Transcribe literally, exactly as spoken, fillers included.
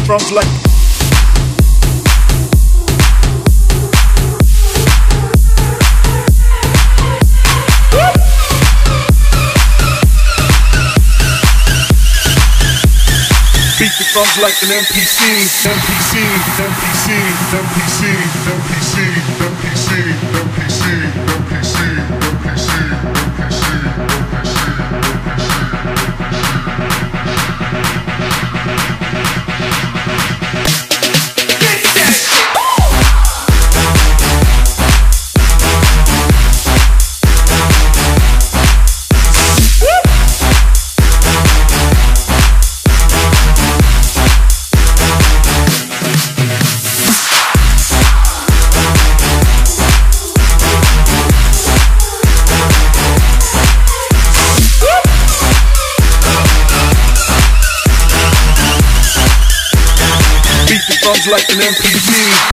drums like beat the drums like an N P C, N P C, N P C, N P C, N P C, N P C, N P C, N P C, N P C, N P C. Like an N P C.